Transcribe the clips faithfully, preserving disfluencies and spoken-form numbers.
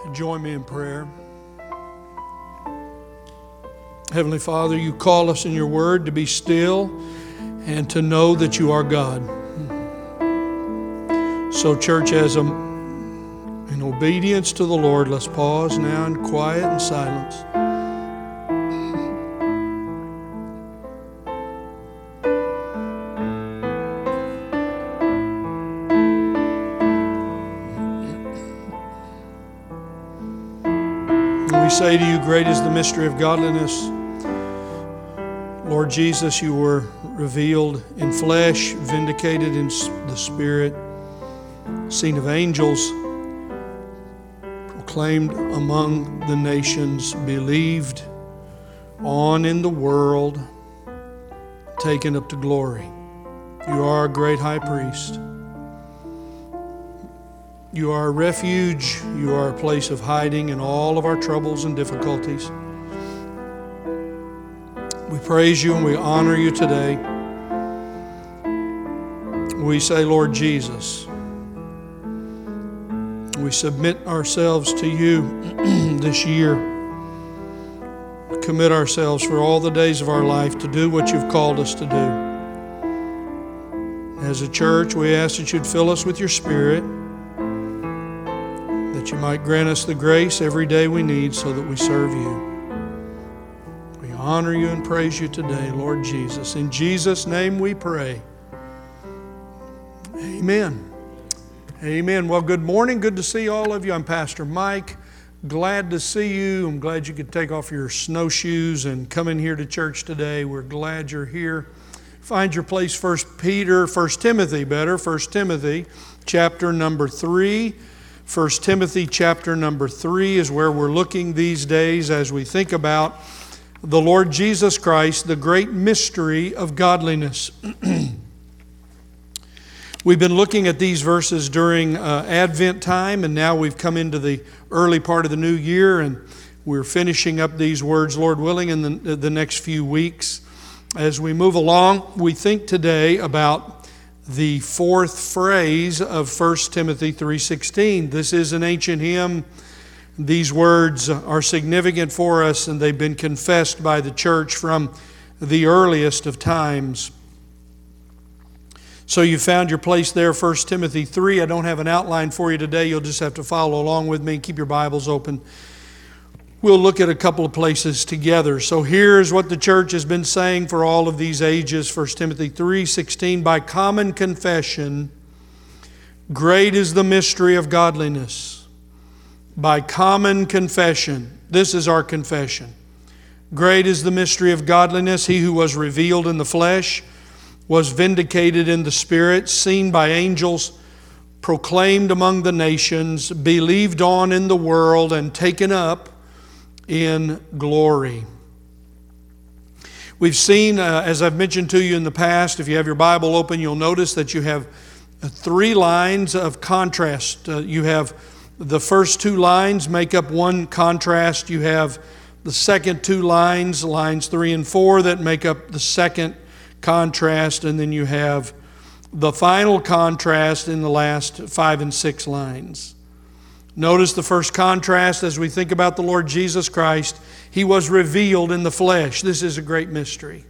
Join me in prayer. Heavenly Father, you call us in your word to be still and to know that you are God. So, church, as a, in obedience to the Lord, let's pause now in quiet and silence. We say to you, great is the mystery of godliness. Lord Jesus, you were revealed in flesh, vindicated in the Spirit, seen of angels, proclaimed among the nations, believed on in the world, taken up to glory. You are a great high priest. You are a refuge. You are a place of hiding in all of our troubles and difficulties. We praise you and we honor you today. We say, Lord Jesus, we submit ourselves to you this year. We commit ourselves for all the days of our life to do what you've called us to do. As a church, we ask that you'd fill us with your Spirit, that you might grant us the grace every day we need so that we serve you. We honor you and praise you today, Lord Jesus. In Jesus' name we pray. Amen. Amen. Well, good morning. Good to see all of you. I'm Pastor Mike. Glad to see you. I'm glad you could take off your snowshoes and come in here to church today. We're glad you're here. Find your place, First Peter, First Timothy better, First Timothy, chapter number three. First Timothy chapter number three is where we're looking these days as we think about the Lord Jesus Christ, the great mystery of godliness. We've been looking at these verses during uh, Advent time, and now we've come into the early part of the new year, and we're finishing up these words, Lord willing, in the, the next few weeks. As we move along, we think today about the fourth phrase of First Timothy three sixteen. This is an ancient hymn. These words are significant for us, and they've been confessed by the church from the earliest of times. So you found your place there, First Timothy three. I don't have an outline for you today. You'll just have to follow along with me and keep your Bibles open. We'll look at a couple of places together. So here's what the church has been saying for all of these ages. First Timothy three sixteen, by common confession, great is the mystery of godliness. By common confession, this is our confession. Great is the mystery of godliness. He who was revealed in the flesh was vindicated in the Spirit, seen by angels, proclaimed among the nations, believed on in the world, and taken up in glory. We've seen, uh, as I've mentioned to you in the past, if you have your Bible open, you'll notice that you have uh, three lines of contrast. Uh, you have the first two lines make up one contrast. You have the second two lines, lines three and four, that make up the second contrast. And then you have the final contrast in the last five and six lines. Notice the first contrast as we think about the Lord Jesus Christ. He was revealed in the flesh. This is a great mystery.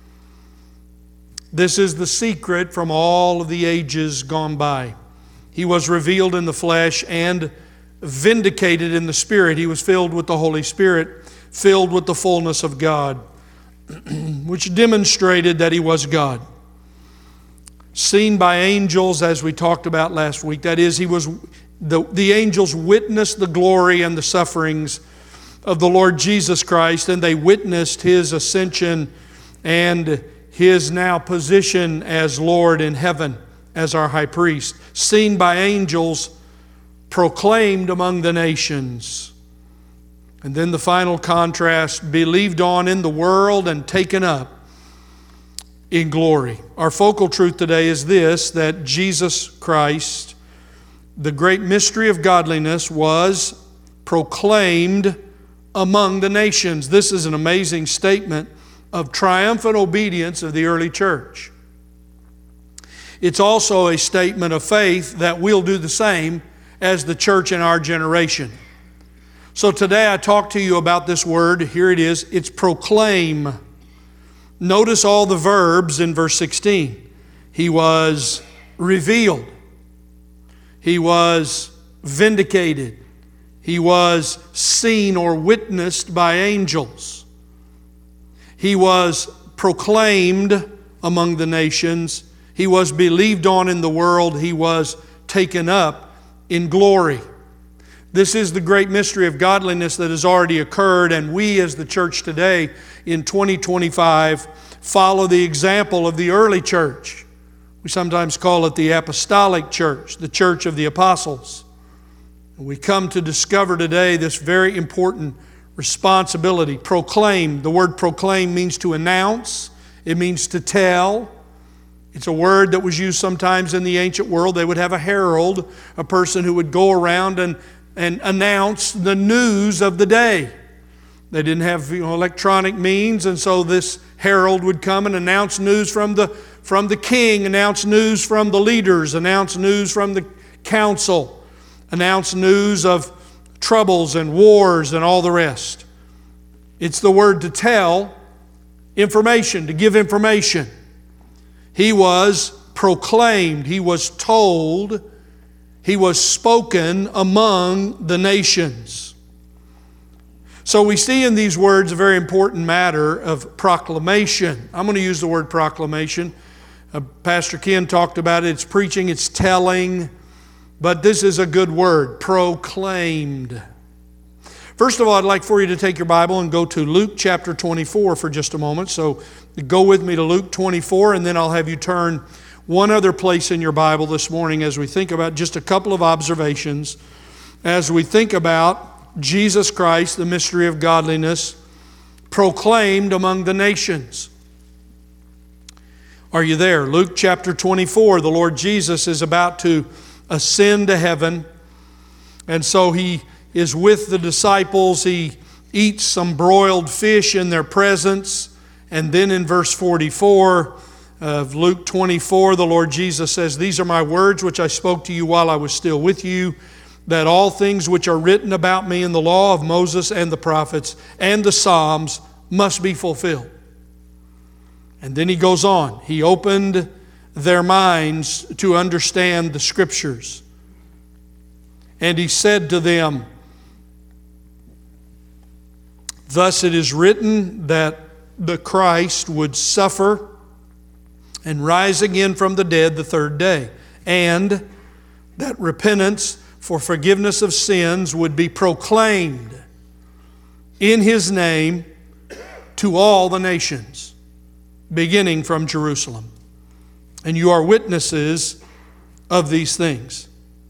This is the secret from all of the ages gone by. He was revealed in the flesh and vindicated in the Spirit. He was filled with the Holy Spirit, filled with the fullness of God, which demonstrated that He was God. Seen by angels, as we talked about last week. That is, He was the, the angels witnessed the glory and the sufferings of the Lord Jesus Christ, and they witnessed His ascension and His now position as Lord in heaven, as our high priest. Seen by angels, proclaimed among the nations. And then the final contrast, believed on in the world and taken up in glory. Our focal truth today is this, that Jesus Christ, the great mystery of godliness, was proclaimed among the nations. This is an amazing statement of triumphant obedience of the early church. It's also a statement of faith that we'll do the same as the church in our generation. So today I talk to you about this word. Here it is. It's proclaim. Notice all the verbs in verse sixteen. He was revealed. He was vindicated. He was seen or witnessed by angels. He was proclaimed among the nations. He was believed on in the world. He was taken up in glory. This is the great mystery of godliness that has already occurred, and we as the church today in twenty twenty-five follow the example of the early church. We sometimes call it the apostolic church, the church of the apostles. And we come to discover today this very important responsibility. Proclaim. The word proclaim means to announce. It means to tell. It's a word that was used sometimes in the ancient world. They would have a herald, a person who would go around and, and announce the news of the day. They didn't have you know, electronic means, and so this herald would come and announce news from the, from the king, announce news from the leaders, announce news from the council, announce news of troubles and wars and all the rest. It's the word to tell information, to give information. He was proclaimed, he was told, he was spoken among the nations. So we see in these words a very important matter of proclamation. I'm going to use the word proclamation. Uh, Pastor Ken talked about it. It's preaching, it's telling, but this is a good word, proclaimed. First of all, I'd like for you to take your Bible and go to Luke chapter twenty-four for just a moment. So go with me to Luke twenty-four, and then I'll have you turn one other place in your Bible this morning as we think about just a couple of observations, as we think about Jesus Christ, the mystery of godliness, proclaimed among the nations. Are you there? Luke chapter twenty-four, the Lord Jesus is about to ascend to heaven, and so He is with the disciples. He eats some broiled fish in their presence, and then in verse forty-four of Luke twenty-four, the Lord Jesus says, "These are my words which I spoke to you while I was still with you, that all things which are written about me in the law of Moses and the prophets and the Psalms must be fulfilled." And then He goes on. He opened their minds to understand the Scriptures. And He said to them, "Thus it is written that the Christ would suffer and rise again from the dead the third day, and that repentance for forgiveness of sins would be proclaimed in His name to all the nations, beginning from Jerusalem. And you are witnesses of these things.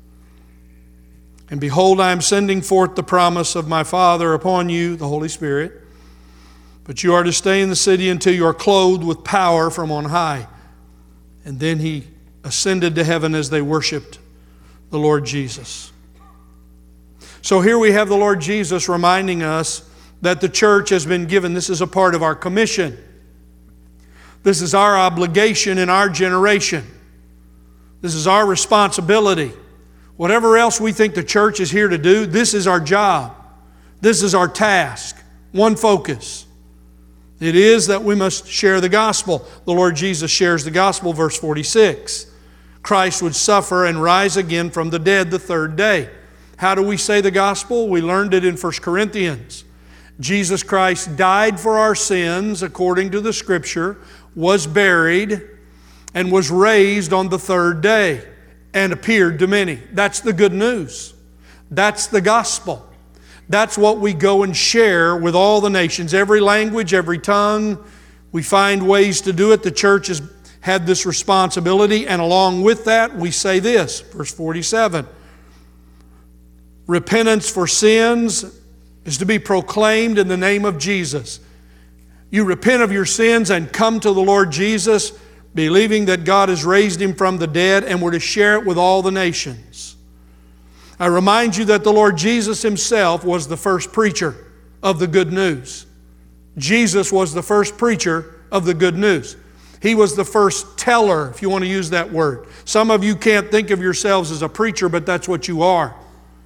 And behold, I am sending forth the promise of my Father upon you, the Holy Spirit. But you are to stay in the city until you are clothed with power from on high." And then He ascended to heaven as they worshiped the Lord Jesus. So here we have the Lord Jesus reminding us that the church has been given. This is a part of our commission. This is our obligation in our generation. This is our responsibility. Whatever else we think the church is here to do, this is our job. This is our task. One focus. It is that we must share the gospel. The Lord Jesus shares the gospel, verse forty-six. Christ would suffer and rise again from the dead the third day. How do we say the gospel? We learned it in First Corinthians. Jesus Christ died for our sins according to the Scripture, was buried, and was raised on the third day, and appeared to many. That's the good news. That's the gospel. That's what we go and share with all the nations. Every language, every tongue. We find ways to do it. The church has had this responsibility, and along with that, we say this, verse forty-seven. Repentance for sins is to be proclaimed in the name of Jesus. You repent of your sins and come to the Lord Jesus, believing that God has raised Him from the dead, and we're to share it with all the nations. I remind you that the Lord Jesus Himself was the first preacher of the good news. Jesus was the first preacher of the good news. He was the first teller, if you want to use that word. Some of you can't think of yourselves as a preacher, but that's what you are.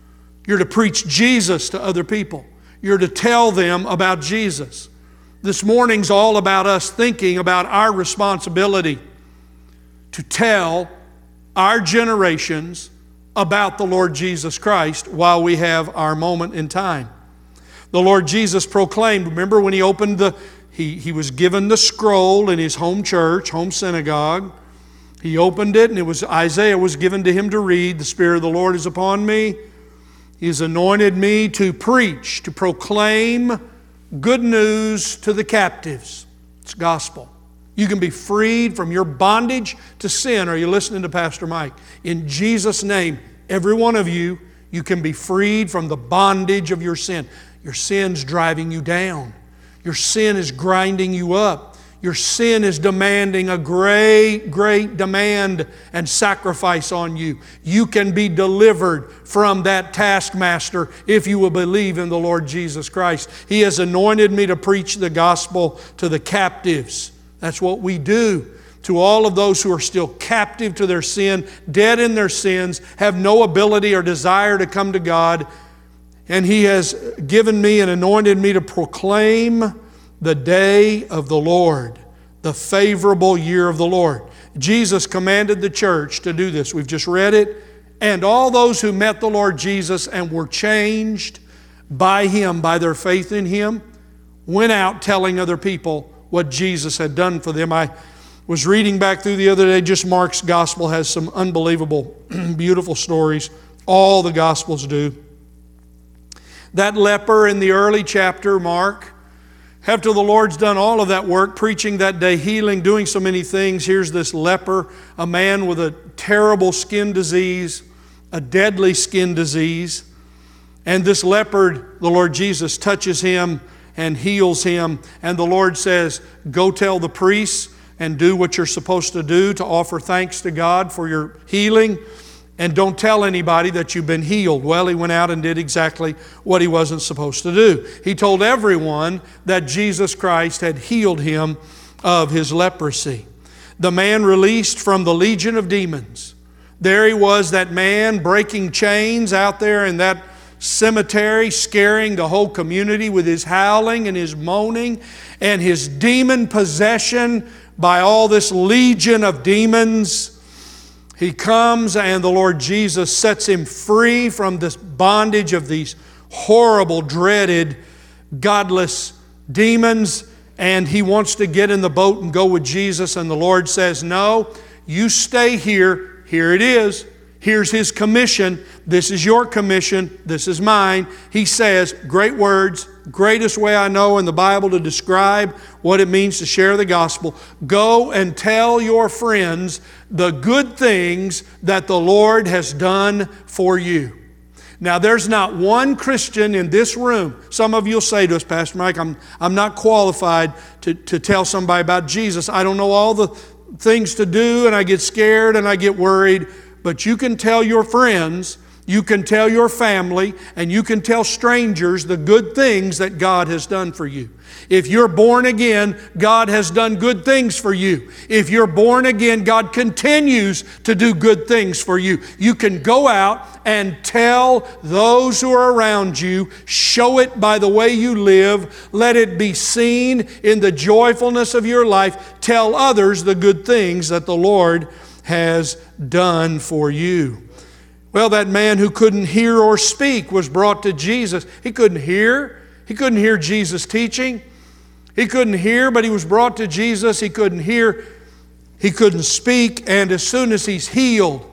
You're to preach Jesus to other people. You're to tell them about Jesus. This morning's all about us thinking about our responsibility to tell our generations about the Lord Jesus Christ while we have our moment in time. The Lord Jesus proclaimed, remember when He opened the, he, he was given the scroll in His home church, home synagogue. He opened it and it was Isaiah was given to him to read. The Spirit of the Lord is upon me. He has anointed me to preach, to proclaim good news to the captives. It's gospel. You can be freed from your bondage to sin. Are you listening to Pastor Mike? In Jesus' name, every one of you, you can be freed from the bondage of your sin. Your sin's driving you down. Your sin is grinding you up. Your sin is demanding a great, great demand and sacrifice on you. You can be delivered from that taskmaster if you will believe in the Lord Jesus Christ. He has anointed me to preach the gospel to the captives. That's what we do. To all of those who are still captive to their sin, dead in their sins, have no ability or desire to come to God. And He has given me and anointed me to proclaim the day of the Lord, the favorable year of the Lord. Jesus commanded the church to do this. We've just read it. And all those who met the Lord Jesus and were changed by Him, by their faith in Him, went out telling other people what Jesus had done for them. I was reading back through the other day, just Mark's gospel has some unbelievable, beautiful stories. All the gospels do. That leper in the early chapter, Mark, after the Lord's done all of that work, preaching that day, healing, doing so many things, here's this leper, a man with a terrible skin disease, a deadly skin disease. And this leopard, the Lord Jesus, touches him and heals him. And the Lord says, go tell the priests and do what you're supposed to do to offer thanks to God for your healing. And don't tell anybody that you've been healed. Well, he went out and did exactly what he wasn't supposed to do. He told everyone that Jesus Christ had healed him of his leprosy. The man released from the legion of demons. There he was, that man breaking chains out there in that cemetery, scaring the whole community with his howling and his moaning and his demon possession by all this legion of demons. He comes and the Lord Jesus sets him free from this bondage of these horrible, dreaded, godless demons. And he wants to get in the boat and go with Jesus. And the Lord says, no, you stay here. Here it is. Here's His commission. This is your commission. This is mine. He says, great words, greatest way I know in the Bible to describe what it means to share the gospel. Go and tell your friends the good things that the Lord has done for you. Now, there's not one Christian in this room. Some of you will say to us, Pastor Mike, I'm, I'm not qualified to, to tell somebody about Jesus. I don't know all the things to do, and I get scared and I get worried. But you can tell your friends, you can tell your family, and you can tell strangers the good things that God has done for you. If you're born again, God has done good things for you. If you're born again, God continues to do good things for you. You can go out and tell those who are around you, show it by the way you live, let it be seen in the joyfulness of your life. Tell others the good things that the Lord has done for you. Well, that man who couldn't hear or speak was brought to Jesus. He couldn't hear. He couldn't hear Jesus teaching. He couldn't hear, but he was brought to Jesus. He couldn't hear. He couldn't speak. And as soon as he's healed,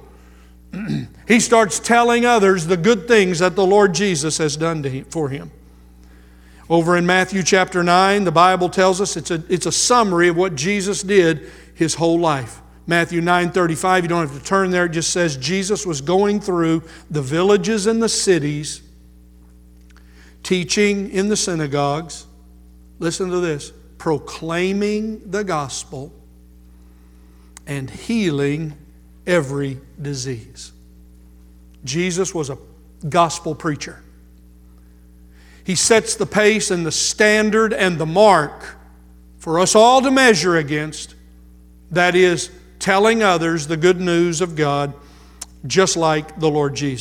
he starts telling others the good things that the Lord Jesus has done to him, for him. Over in Matthew chapter nine, the Bible tells us it's a, it's a summary of what Jesus did His whole life. Matthew nine thirty-five, you don't have to turn there. It just says Jesus was going through the villages and the cities, teaching in the synagogues. Listen to this. Proclaiming the gospel and healing every disease. Jesus was a gospel preacher. He sets the pace and the standard and the mark for us all to measure against. That is, telling others the good news of God, just like the Lord Jesus.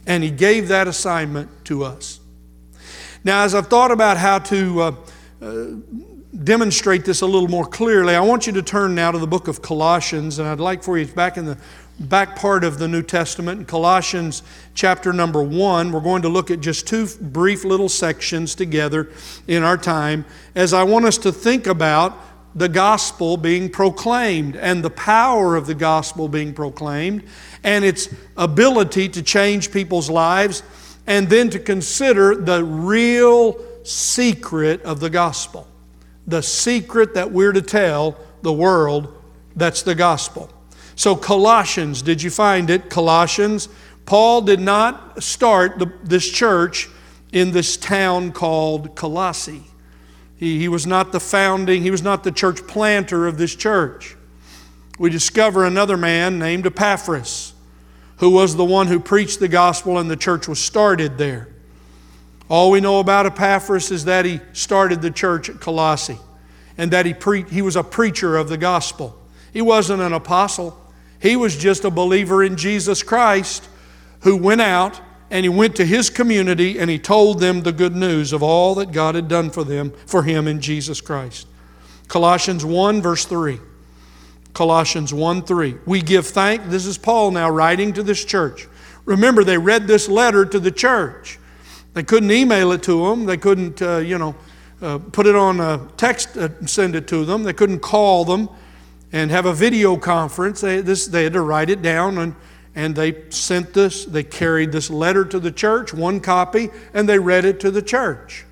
And He gave that assignment to us. Now, as I've thought about how to uh, uh, demonstrate this a little more clearly, I want you to turn now to the book of Colossians, and I'd like for you, it's back in the back part of the New Testament, in Colossians chapter number one. We're going to look at just two brief little sections together in our time, as I want us to think about the gospel being proclaimed and the power of the gospel being proclaimed and its ability to change people's lives, and then to consider the real secret of the gospel. The secret that we're to tell the world, that's the gospel. So Colossians, did you find it? Colossians. Paul did not start the, this church in this town called Colossae. He, he was not the founding, he was not the church planter of this church. We discover another man named Epaphras, who was the one who preached the gospel, and the church was started there. All we know about Epaphras is that he started the church at Colossae, and that he pre- he was a preacher of the gospel. He wasn't an apostle. He was just a believer in Jesus Christ who went out and he went to his community and he told them the good news of all that God had done for them, for him in Jesus Christ. Colossians one verse three. Colossians one three. We give thanks. This is Paul now writing to this church. Remember, they read this letter to the church. They couldn't email it to them. They couldn't, uh, you know, uh, put it on a text and send it to them. They couldn't call them and have a video conference. They, this, they had to write it down, and, and they sent this. They carried this letter to the church, one copy, and they read it to the church.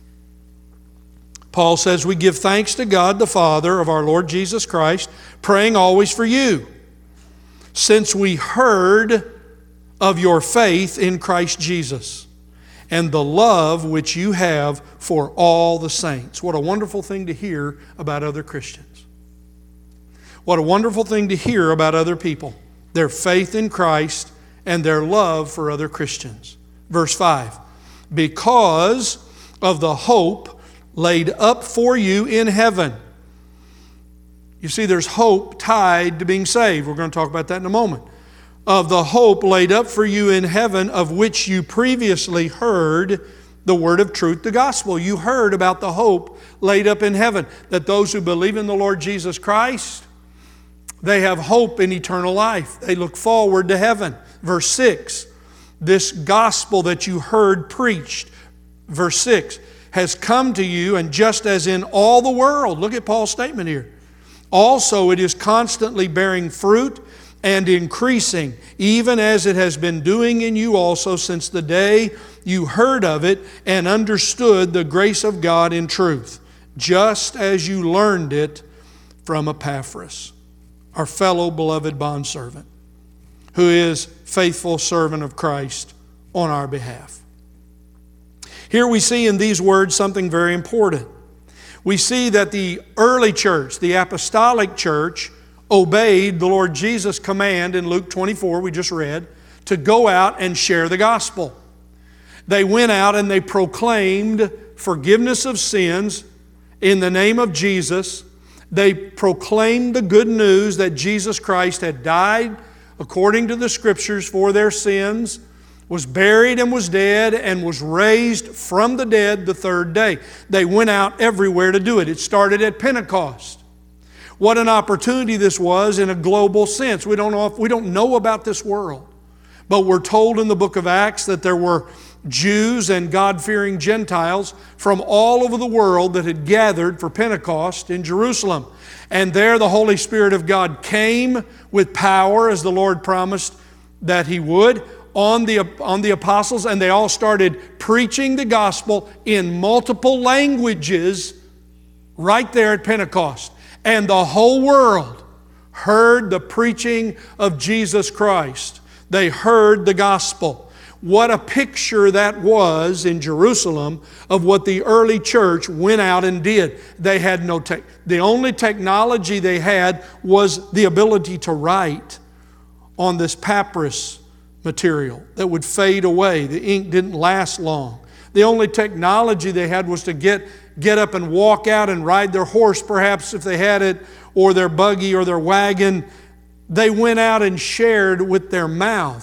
Paul says, we give thanks to God the Father of our Lord Jesus Christ, praying always for you, since we heard of your faith in Christ Jesus and the love which you have for all the saints. What a wonderful thing to hear about other Christians. What a wonderful thing to hear about other people. Their faith in Christ and their love for other Christians. Verse five, because of the hope laid up for you in heaven. You see, there's hope tied to being saved. We're going to talk about that in a moment. Of the hope laid up for you in heaven, of which you previously heard the word of truth, the gospel. You heard about the hope laid up in heaven, that those who believe in the Lord Jesus Christ, they have hope in eternal life. They look forward to heaven. Verse six, this gospel that you heard preached, verse six, has come to you, and just as in all the world, look at Paul's statement here, also it is constantly bearing fruit and increasing, even as it has been doing in you also since the day you heard of it and understood the grace of God in truth, just as you learned it from Epaphras, our fellow beloved bondservant, who is faithful servant of Christ on our behalf. Here we see in these words something very important. We see that the early church, the apostolic church, obeyed the Lord Jesus' command in Luke twenty-four, we just read, to go out and share the gospel. They went out and they proclaimed forgiveness of sins in the name of Jesus. They proclaimed the good news that Jesus Christ had died according to the Scriptures for their sins, was buried and was dead, and was raised from the dead the third day. They went out everywhere to do it. It started at Pentecost. What an opportunity this was in a global sense. We don't know if, we don't know about this world, but we're told in the book of Acts that there were Jews and God-fearing Gentiles from all over the world that had gathered for Pentecost in Jerusalem. And there the Holy Spirit of God came with power, as the Lord promised that He would, on the, on the apostles, and they all started preaching the gospel in multiple languages right there at Pentecost. And the whole world heard the preaching of Jesus Christ. They heard the gospel. What a picture that was in Jerusalem of what the early church went out and did. They had no tech. The only technology they had was the ability to write on this papyrus material that would fade away. The ink didn't last long. The only technology they had was to get, get up and walk out and ride their horse, perhaps if they had it, or their buggy or their wagon. They went out and shared with their mouth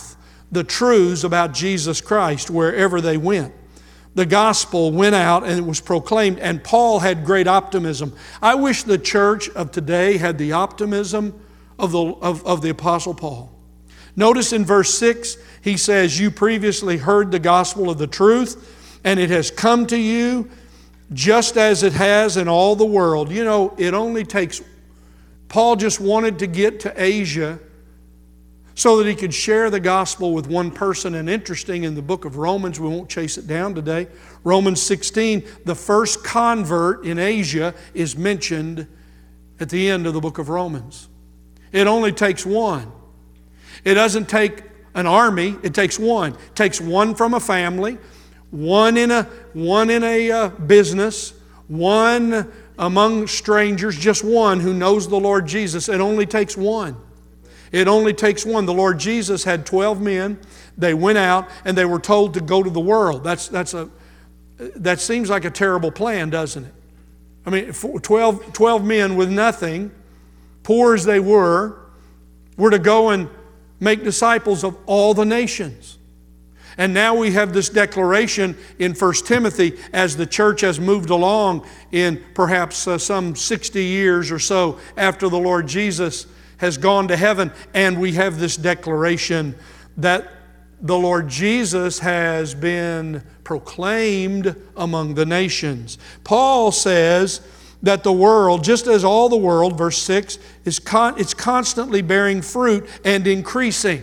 the truths about Jesus Christ wherever they went. The gospel went out and it was proclaimed, and Paul had great optimism. I wish the church of today had the optimism of the, of, of the Apostle Paul. Notice in verse six, he says, you previously heard the gospel of the truth, and it has come to you just as it has in all the world. You know, it only takes, Paul just wanted to get to Asia so that he could share the gospel with one person. And interesting, in the book of Romans, we won't chase it down today, Romans sixteen, the first convert in Asia is mentioned at the end of the book of Romans. It only takes one. It doesn't take an army, it takes one. It takes one from a family, one in a, one in a uh, business, one among strangers, just one who knows the Lord Jesus. It only takes one. It only takes one. The Lord Jesus had twelve men. They went out and they were told to go to the world. That's, that's a, that seems like a terrible plan, doesn't it? I mean, twelve, twelve men with nothing, poor as they were, were to go and make disciples of all the nations. And now we have this declaration in First Timothy as the church has moved along in perhaps uh, some sixty years or so after the Lord Jesus has gone to heaven, and we have this declaration that the Lord Jesus has been proclaimed among the nations. Paul says that the world, just as all the world, verse six, is con- it's constantly bearing fruit and increasing.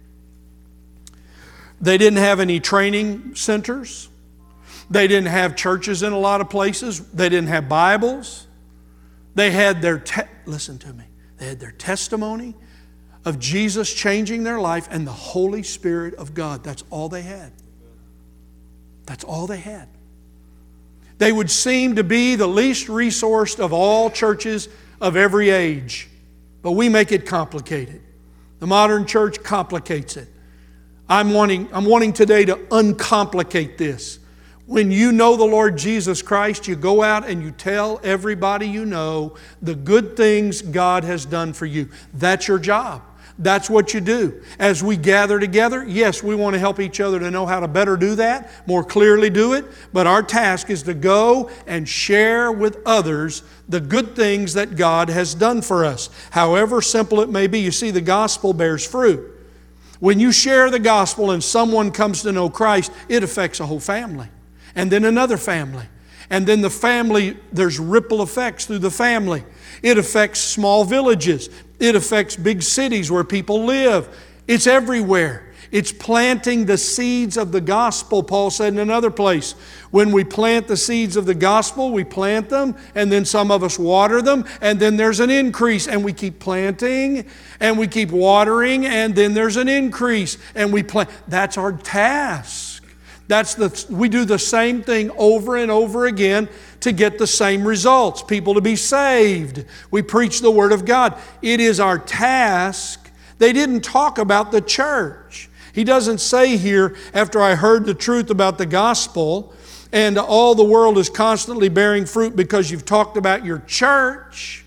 They didn't have any training centers. They didn't have churches in a lot of places. They didn't have Bibles. They had their, te- listen to me, they had their testimony of Jesus changing their life and the Holy Spirit of God. That's all they had. That's all they had. They would seem to be the least resourced of all churches of every age. But we make it complicated. The modern church complicates it. I'm wanting, I'm wanting today to uncomplicate this. When you know the Lord Jesus Christ, you go out and you tell everybody you know the good things God has done for you. That's your job. That's what you do. As we gather together, yes, we want to help each other to know how to better do that, more clearly do it, but our task is to go and share with others the good things that God has done for us. However simple it may be, you see, the gospel bears fruit. When you share the gospel and someone comes to know Christ, it affects a whole family. And then another family. And then the family, there's ripple effects through the family. It affects small villages. It affects big cities where people live. It's everywhere. It's planting the seeds of the gospel, Paul said in another place. When we plant the seeds of the gospel, we plant them, and then some of us water them, and then there's an increase, and we keep planting, and we keep watering, and then there's an increase, and we plant. That's our task. That's the, we do the same thing over and over again to get the same results. People to be saved. We preach the Word of God. It is our task. They didn't talk about the church. He doesn't say here, after I heard the truth about the gospel, and all the world is constantly bearing fruit because you've talked about your church,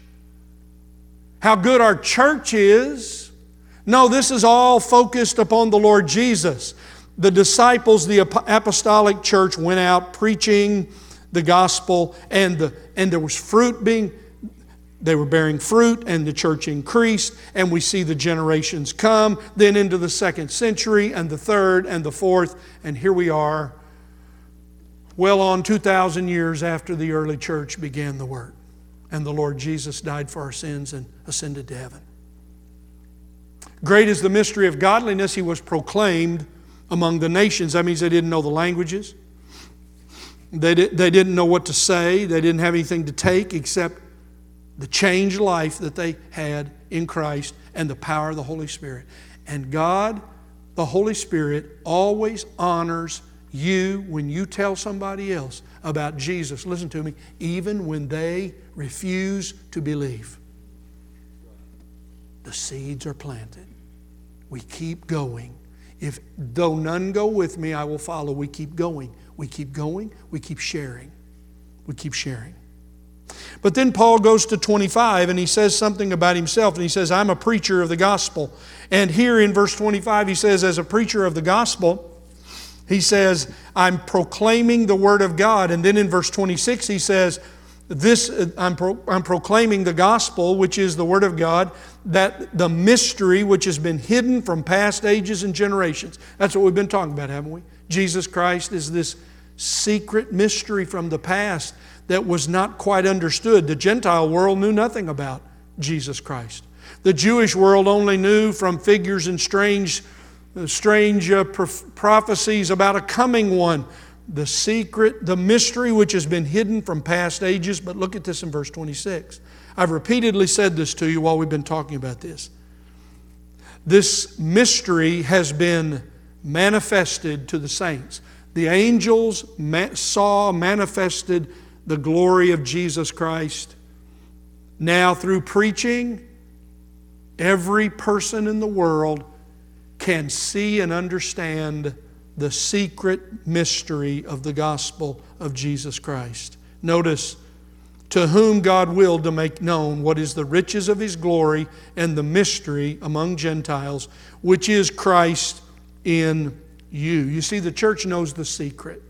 how good our church is. No, this is all focused upon the Lord Jesus. The disciples, the apostolic church, went out preaching the gospel, and, the, and there was fruit being, they were bearing fruit, and the church increased, and we see the generations come, then into the second century, and the third, and the fourth, and here we are, well on two thousand years after the early church began the work, and the Lord Jesus died for our sins and ascended to heaven. Great is the mystery of godliness. He was proclaimed among the nations. That means they didn't know the languages. They, di- they didn't know what to say. They didn't have anything to take except the changed life that they had in Christ and the power of the Holy Spirit. And God, the Holy Spirit, always honors you when you tell somebody else about Jesus. Listen to me, even when they refuse to believe. The seeds are planted. We keep going. If though none go with me, I will follow. We keep going. We keep going. We keep sharing. We keep sharing. But then Paul goes to twenty-five and he says something about himself, and he says, I'm a preacher of the gospel. And here in verse twenty-five he says, as a preacher of the gospel, he says, I'm proclaiming the word of God. And then in verse twenty-six he says, this I'm, pro, I'm proclaiming the gospel, which is the word of God, that the mystery which has been hidden from past ages and generations. That's what we've been talking about, haven't we? Jesus Christ is this secret mystery from the past that was not quite understood. The Gentile world knew nothing about Jesus Christ. The Jewish world only knew from figures and strange, strange uh, prophecies about a coming one. The secret, the mystery which has been hidden from past ages. But look at this in verse twenty-six. I've repeatedly said this to you while we've been talking about this. This mystery has been manifested to the saints. The angels saw manifested the glory of Jesus Christ. Now through preaching, every person in the world can see and understand the secret mystery of the gospel of Jesus Christ. Notice, to whom God willed to make known what is the riches of His glory and the mystery among Gentiles, which is Christ in you. You see, the church knows the secret.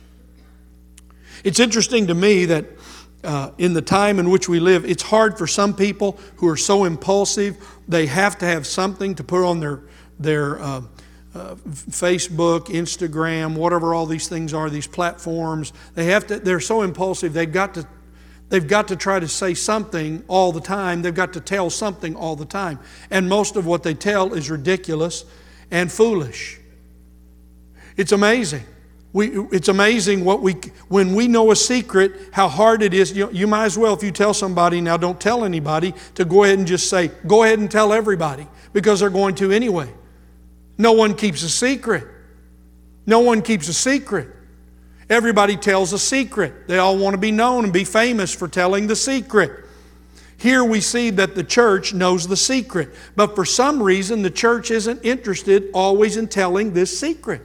It's interesting to me that uh, in the time in which we live, it's hard for some people who are so impulsive, they have to have something to put on their, their uh, uh, Facebook, Instagram, whatever all these things are, these platforms. They have to, they're so impulsive, they've got to They've got to try to say something all the time. They've got to tell something all the time. And most of what they tell is ridiculous and foolish. It's amazing. We, it's amazing what we, when we know a secret, how hard it is. You, you might as well, if you tell somebody, now don't tell anybody, to go ahead and just say, go ahead and tell everybody, because they're going to anyway. No one keeps a secret. No one keeps a secret. Everybody tells a secret. They all want to be known and be famous for telling the secret. Here we see that the church knows the secret. But for some reason, the church isn't interested always in telling this secret.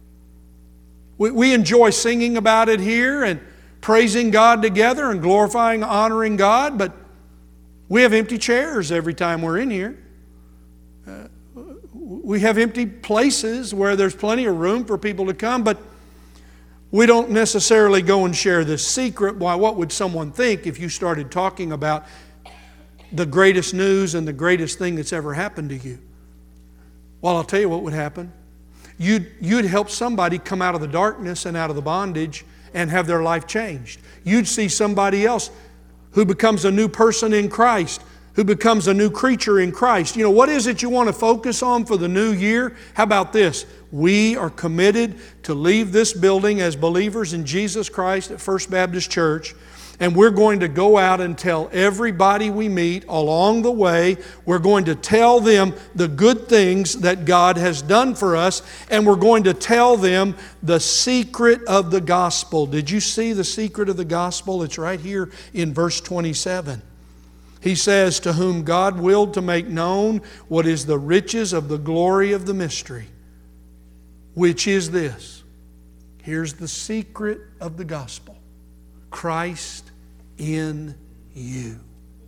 We, we enjoy singing about it here and praising God together and glorifying, honoring God, but we have empty chairs every time we're in here. Uh, we have empty places where there's plenty of room for people to come, but we don't necessarily go and share this secret. Why, what would someone think if you started talking about the greatest news and the greatest thing that's ever happened to you? Well, I'll tell you what would happen. You'd, you'd help somebody come out of the darkness and out of the bondage and have their life changed. You'd see somebody else who becomes a new person in Christ, who becomes a new creature in Christ. You know, what is it you want to focus on for the new year? How about this? We are committed to leave this building as believers in Jesus Christ at First Baptist Church, and we're going to go out and tell everybody we meet along the way. We're going to tell them the good things that God has done for us, and we're going to tell them the secret of the gospel. Did you see the secret of the gospel? It's right here in verse twenty-seven. He says, to whom God willed to make known what is the riches of the glory of the mystery, which is this. Here's the secret of the gospel. Christ in you.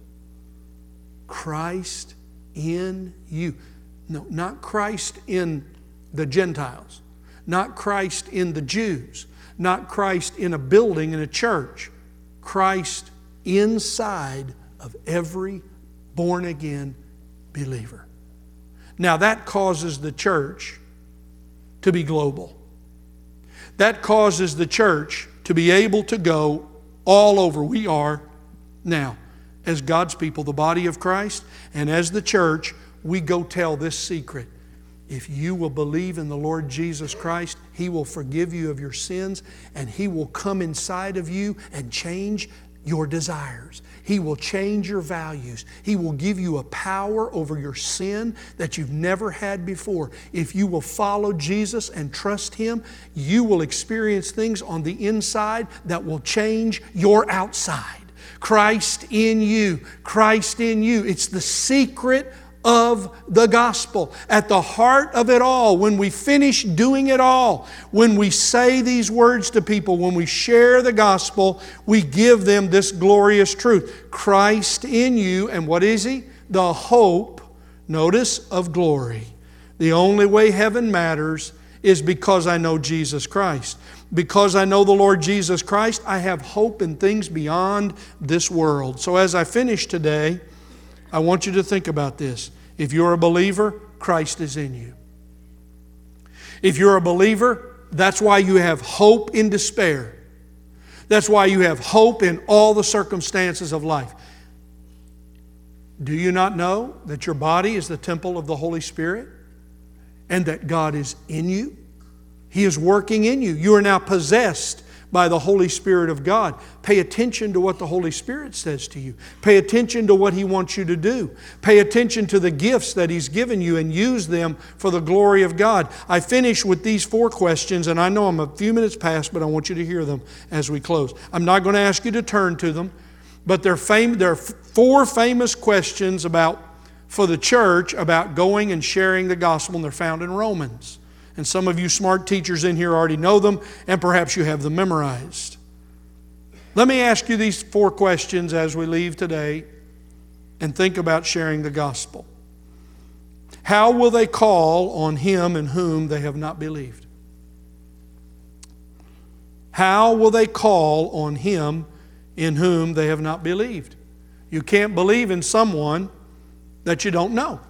Christ in you. No, not Christ in the Gentiles. Not Christ in the Jews. Not Christ in a building, in a church. Christ inside of every born-again believer. Now that causes the church to be global. That causes the church to be able to go all over. We are now, as God's people, the body of Christ, and as the church, we go tell this secret. If you will believe in the Lord Jesus Christ, He will forgive you of your sins, and He will come inside of you and change your desires. He will change your values. He will give you a power over your sin that you've never had before. If you will follow Jesus and trust Him, you will experience things on the inside that will change your outside. Christ in you. Christ in you. It's the secret of the gospel. At the heart of it all, when we finish doing it all, when we say these words to people, when we share the gospel, we give them this glorious truth. Christ in you, and what is He? The hope, notice, of glory. The only way heaven matters is because I know Jesus Christ. Because I know the Lord Jesus Christ, I have hope in things beyond this world. So as I finish today, I want you to think about this. If you're a believer, Christ is in you. If you're a believer, that's why you have hope in despair. That's why you have hope in all the circumstances of life. Do you not know that your body is the temple of the Holy Spirit and that God is in you? He is working in you. You are now possessed by the Holy Spirit of God. Pay attention to what the Holy Spirit says to you. Pay attention to what He wants you to do. Pay attention to the gifts that He's given you and use them for the glory of God. I finish with these four questions, and I know I'm a few minutes past, but I want you to hear them as we close. I'm not going to ask you to turn to them, but they're fam- there are four famous questions about for the church about going and sharing the gospel, and they're found in Romans. And some of you smart teachers in here already know them, and perhaps you have them memorized. Let me ask you these four questions as we leave today and think about sharing the gospel. How will they call on Him in whom they have not believed? How will they call on Him in whom they have not believed? You can't believe in someone that you don't know.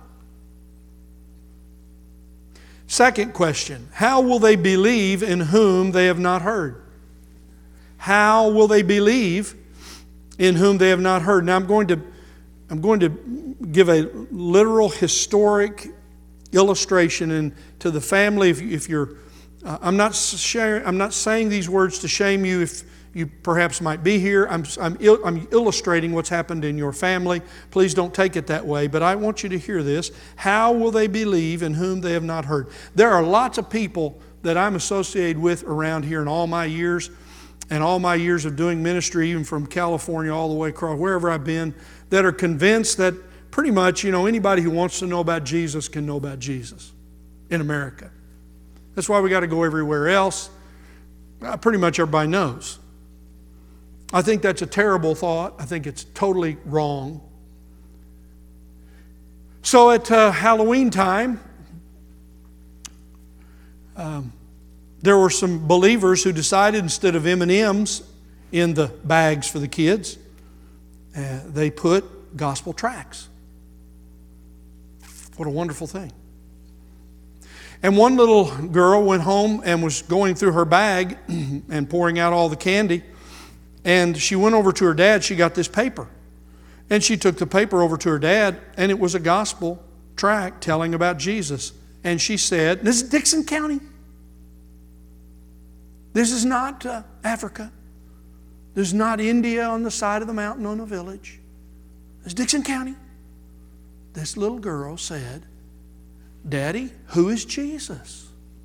Second question, how will they believe in whom they have not heard? How will they believe in whom they have not heard? Now I'm going to, I'm going to give a literal historic illustration and to the family. If, if you're, uh, I'm not sharing, I'm not saying these words to shame you if you perhaps might be here. I'm, I'm, il- I'm illustrating what's happened in your family. Please don't take it that way, but I want you to hear this. How will they believe in whom they have not heard? There are lots of people that I'm associated with around here in all my years, and all my years of doing ministry, even from California all the way across, wherever I've been, that are convinced that pretty much, you know, anybody who wants to know about Jesus can know about Jesus in America. That's why we got to go everywhere else. Uh, pretty much everybody knows. I think that's a terrible thought. I think it's totally wrong. So at uh, Halloween time, um, there were some believers who decided instead of M and M's in the bags for the kids, uh, they put gospel tracts. What a wonderful thing. And one little girl went home and was going through her bag and pouring out all the candy. And she went over to her dad. She got this paper. And she took the paper over to her dad, and it was a gospel tract telling about Jesus. And she said, this is Dickson County. This is not uh, Africa. This is not India on the side of the mountain on a village. This is Dickson County. This little girl said, Daddy, who is Jesus?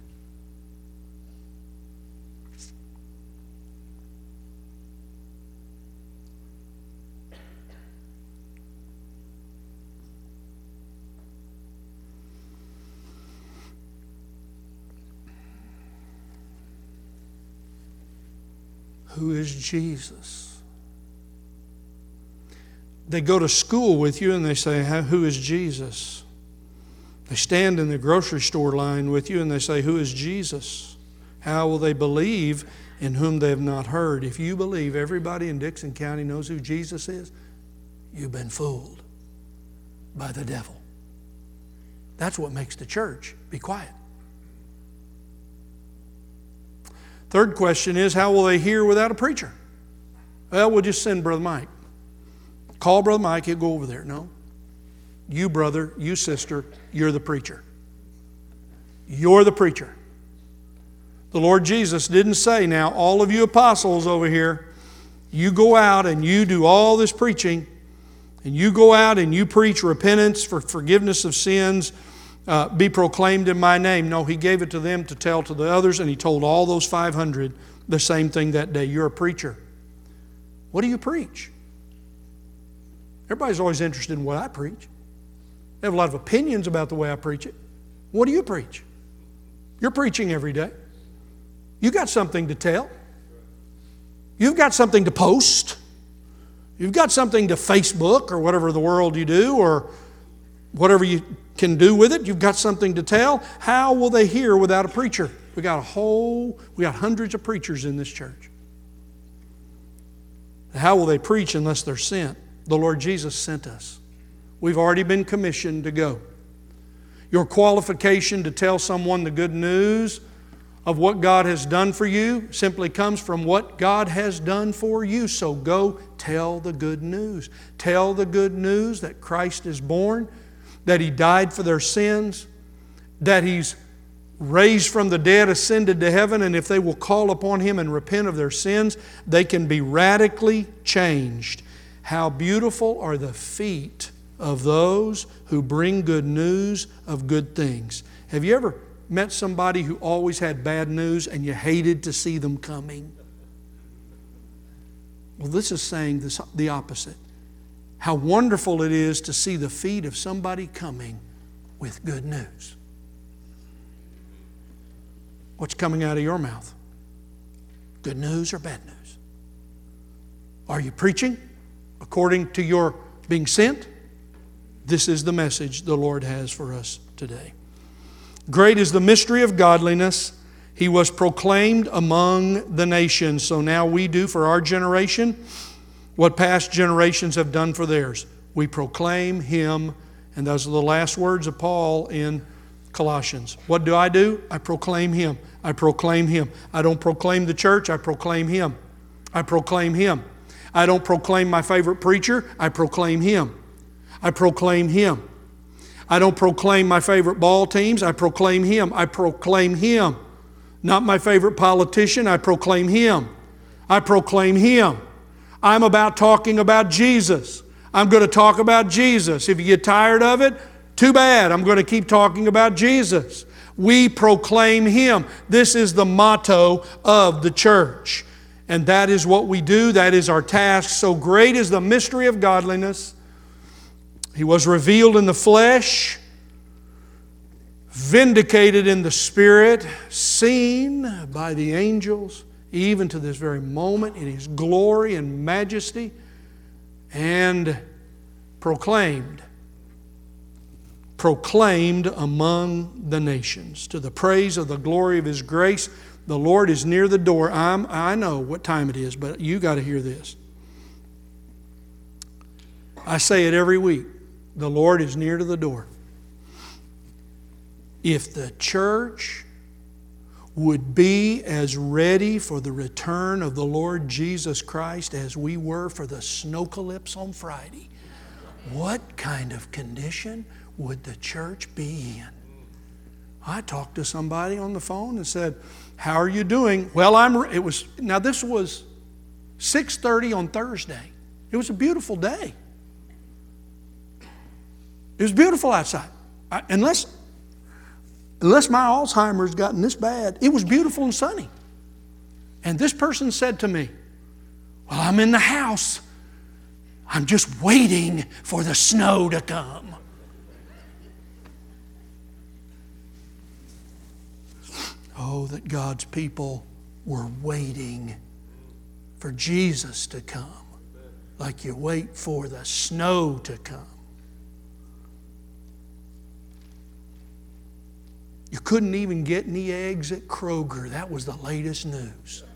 Who is Jesus? They go to school with you and they say, who is Jesus? They stand in the grocery store line with you and they say, who is Jesus? How will they believe in whom they have not heard? If you believe everybody in Dickson County knows who Jesus is, you've been fooled by the devil. That's what makes the church be quiet. Third question is, how will they hear without a preacher? Well, we'll just send Brother Mike. Call Brother Mike, he'll go over there. No. You, brother, you, sister, you're the preacher. You're the preacher. The Lord Jesus didn't say, now, all of you apostles over here, you go out and you do all this preaching, and you go out and you preach repentance for forgiveness of sins, Uh, be proclaimed in my name. No, He gave it to them to tell to the others, and He told all those five hundred the same thing that day. You're a preacher. What do you preach? Everybody's always interested in what I preach. They have a lot of opinions about the way I preach it. What do you preach? You're preaching every day. You got something to tell. You've got something to post. You've got something to Facebook or whatever the world you do, or whatever you can do with it. You've got something to tell. How will they hear without a preacher? We got a whole, we got hundreds of preachers in this church. How will they preach unless they're sent? The Lord Jesus sent us. We've already been commissioned to go. Your qualification to tell someone the good news of what God has done for you simply comes from what God has done for you. So go tell the good news. Tell the good news that Christ is born, that He died for their sins, that He's raised from the dead, ascended to heaven, and if they will call upon Him and repent of their sins, they can be radically changed. How beautiful are the feet of those who bring good news of good things. Have you ever met somebody who always had bad news and you hated to see them coming? Well, this is saying this, the opposite. How wonderful it is to see the feet of somebody coming with good news. What's coming out of your mouth? Good news or bad news? Are you preaching according to your being sent? This is the message the Lord has for us today. Great is the mystery of godliness. He was proclaimed among the nations. So now we do for our generation what past generations have done for theirs. We proclaim Him. And those are the last words of Paul in Colossians. What do I do? I proclaim Him. I proclaim Him. I don't proclaim the church. I proclaim Him. I proclaim Him. I don't proclaim my favorite preacher. I proclaim Him. I proclaim Him. I don't proclaim my favorite ball teams. I proclaim Him. I proclaim Him. Not my favorite politician. I proclaim Him. I proclaim Him. I'm about talking about Jesus. I'm going to talk about Jesus. If you get tired of it, too bad. I'm going to keep talking about Jesus. We proclaim Him. This is the motto of the church. And that is what we do. That is our task. So great is the mystery of godliness. He was revealed in the flesh, vindicated in the Spirit, seen by the angels, even to this very moment in His glory and majesty, and proclaimed, proclaimed among the nations. To the praise of the glory of His grace, the Lord is near the door. I'm, I know what time it is, but you got to hear this. I say it every week. The Lord is near to the door. If the church would be as ready for the return of the Lord Jesus Christ as we were for the snowcalypse on Friday, what kind of condition would the church be in? I talked to somebody on the phone and said, "How are you doing?" Well, I'm. Re-. It was now. This was six thirty on Thursday. It was a beautiful day. It was beautiful outside. I, unless, unless my Alzheimer's gotten this bad, it was beautiful and sunny. And this person said to me, "Well, I'm in the house. I'm just waiting for the snow to come." Oh, that God's people were waiting for Jesus to come, like you wait for the snow to come. You couldn't even get any eggs at Kroger. That was the latest news.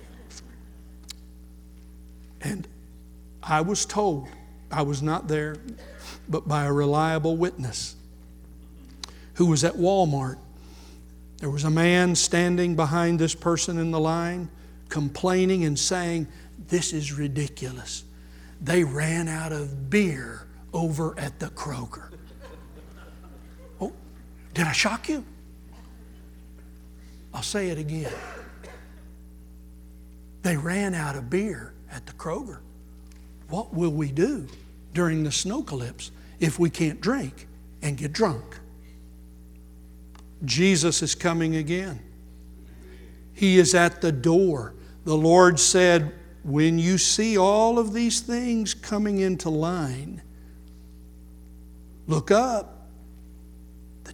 And I was told, I was not there, but by a reliable witness who was at Walmart. There was a man standing behind this person in the line, complaining and saying, "This is ridiculous. They ran out of beer over at the Kroger." Oh, did I shock you? I'll say it again. They ran out of beer at the Kroger. What will we do during the snowcalypse if we can't drink and get drunk? Jesus is coming again. He is at the door. The Lord said, when you see all of these things coming into line, look up.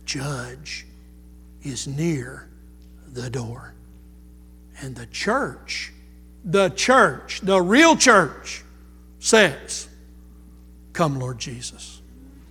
judge is near the door. And the church, the church, the real church says, come, Lord Jesus.